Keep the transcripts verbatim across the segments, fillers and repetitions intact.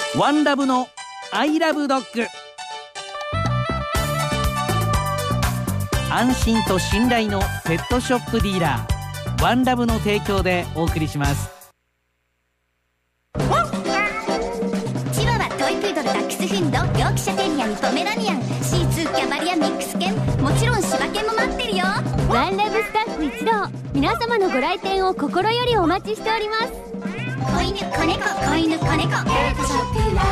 ワンラブのアイラブドッグ。安心と信頼のペットショップディーラー、ワンラブの提供でお送りします。 チワワ、トイプードル、ダックスフンド、ヨークシャテリアン、ポメラニアン、シーツー、キャバリア、ミックス犬、もちろん柴犬も待ってるよ。 ワンラブスタッフ一同、皆様のご来店を心よりお待ちしております。 子犬、子猫、子犬、子猫、ペットショップワンラ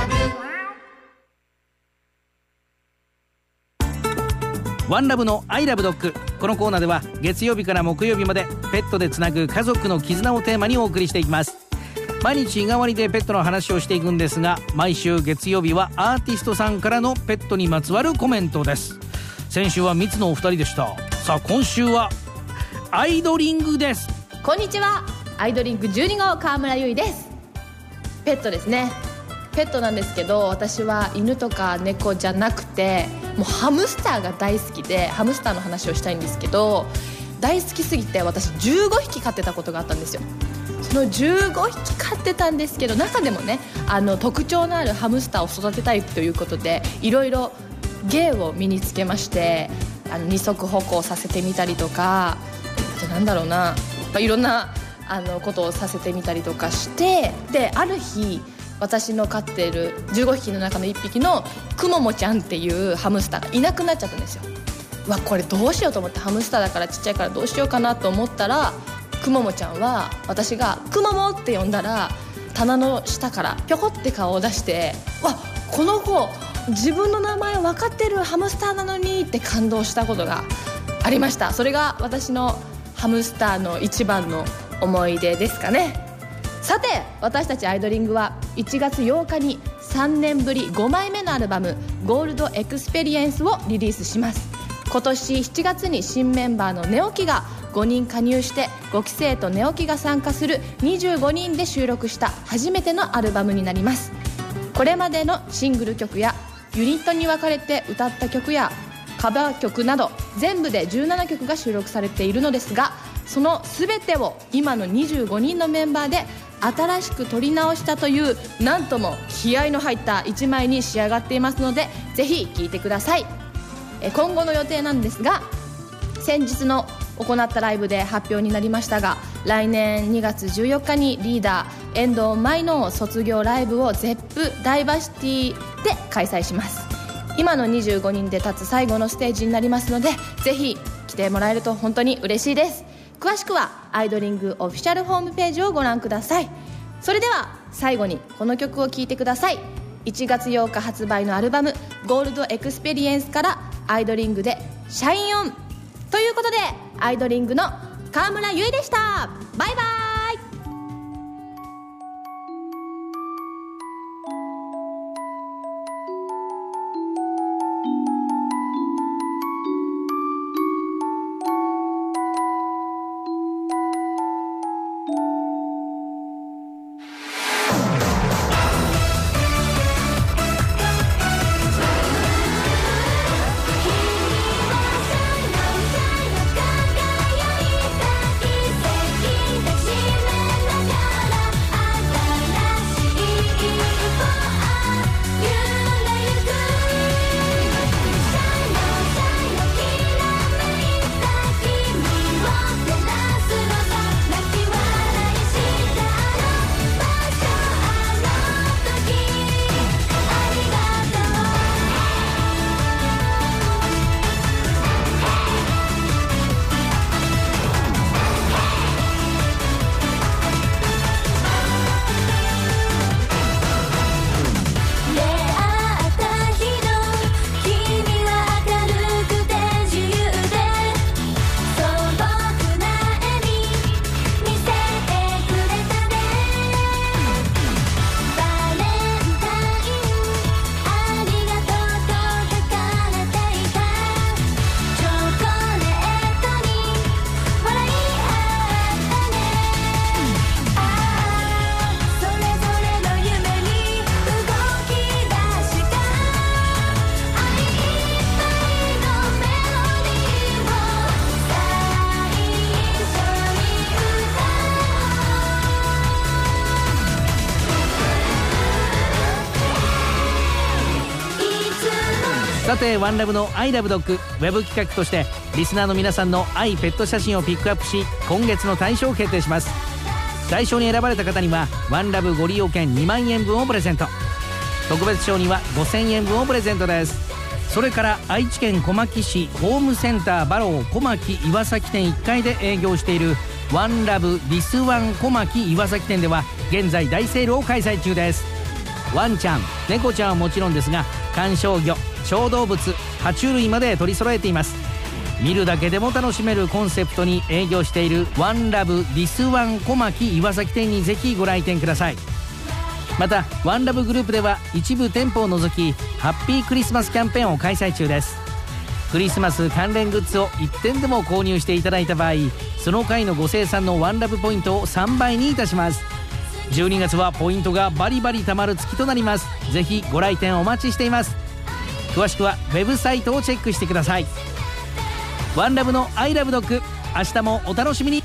ブ。ワンラブのアイラブドッグ。このコーナーでは月曜日から木曜日までペットでつなぐ家族の絆をテーマにお送りしていきます。毎日日替わりでペットの話をしていくんですが、毎週月曜日はアーティストさんからのペットにまつわるコメントです。先週はミツのお二人でした。さあ今週はアイドリングです。 こんにちは、アイドリングじゅうに号川村ゆいです。ペットですね。ペットなんですけど、私は犬とか猫じゃなくて、もうハムスターが大好きで、ハムスターの話をしたいんですけど、大好きすぎて私じゅうごひき飼ってたことがあったんですよ。そのじゅうごひき飼ってたんですけど、中でもね、あの特徴のあるハムスターを育てたいということで、いろいろ芸を身につけまして、あの二足歩行させてみたりとか、あとなんだろうな、まあ、いろんなあのことをさせてみたりとかして、である日私の飼っているじゅうごひきの中のいっぴきのくももちゃんっていうハムスターがいなくなっちゃったんですよ。うわ、これどうしようと思って、ハムスターだからちっちゃいからどうしようかなと思ったら、くももちゃんは私がくももって呼んだら、棚の下からぴょこって顔を出して、わ、この子自分の名前分かってるハムスターなのにって感動したことがありました。それが私のハムスターの一番の思い出ですかね。さて、私たちアイドリングはいちがつようかにさんねんぶりごまいめのアルバムゴールドエクスペリエンスをリリースします。今年しちがつに新メンバーのネオキがごにん加入して、ごき生とネオキが参加するにじゅうごにんで収録した初めてのアルバムになります。これまでのシングル曲やユニットに分かれて歌った曲やカバー曲など全部でじゅうななきょくが収録されているのですが、その全てを今のにじゅうごにんのメンバーで新しく撮り直したという、なんとも気合の入ったいちまいに仕上がっていますので、ぜひ聴いてください。え今後の予定なんですが、先日の行ったライブで発表になりましたが、来年にがつじゅうよっかにリーダー遠藤舞の卒業ライブをゼップダイバーシティで開催します。今のにじゅうごにんで立つ最後のステージになりますので、ぜひ来てもらえると本当に嬉しいです。詳しくはアイドリングオフィシャルホームページをご覧ください。それでは最後にこの曲を聴いてください。いちがつようか発売のアルバムゴールドエクスペリエンスからアイドリングでシャインオンということで、アイドリングの川村ゆいでした。バイバイ。 ブ。 さてワンラブのアイラブドッグウェブ企画としてリスナーの皆さんの愛ペット写真をピックアップし、今月の大賞を決定します。大賞に選ばれた方にはワンラブご利用券にまんえんぶんをプレゼント。特別賞にはごせんえんぶんをプレゼントです。それから愛知県小牧市ホームセンターバロー小牧岩崎店いっかいで営業しているワンラブディスワン小牧岩崎店では現在大セールを開催中です。ワンちゃん猫ちゃんはもちろんですが、観賞魚小動物爬虫類まで取り揃えています。見るだけでも楽しめるコンセプトに営業しているワンラブディスワン小牧岩崎店にぜひご来店ください。またワンラブグループでは一部店舗を除きハッピークリスマスキャンペーンを開催中です。クリスマス関連グッズをいってんでも購入していただいた場合、その回のご生産のワンラブポイントをさんばいにいたします。じゅうにがつはポイントがバリバリ貯まる月となります。ぜひご来店お待ちしています。詳しくはウェブサイトをチェックしてください。ワンラブのアイラブドッグ、明日もお楽しみに。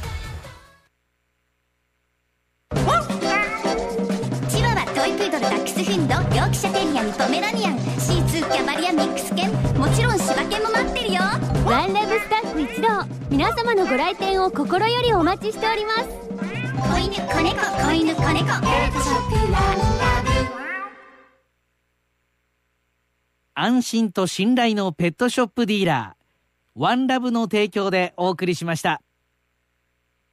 チワワ、トイプードル、ダックスフンド、ヨークシャテリアにポメラニアン、シーツー、キャバリア、ミックス犬、もちろん柴犬も待ってるよ。 ワンラブスタッフ一同、皆様のご来店を心よりお待ちしております。 子犬、子猫、子犬、子猫、ペットショップワンラブ。 安心と信頼のペットショップディーラーワンラブの提供でお送りしました。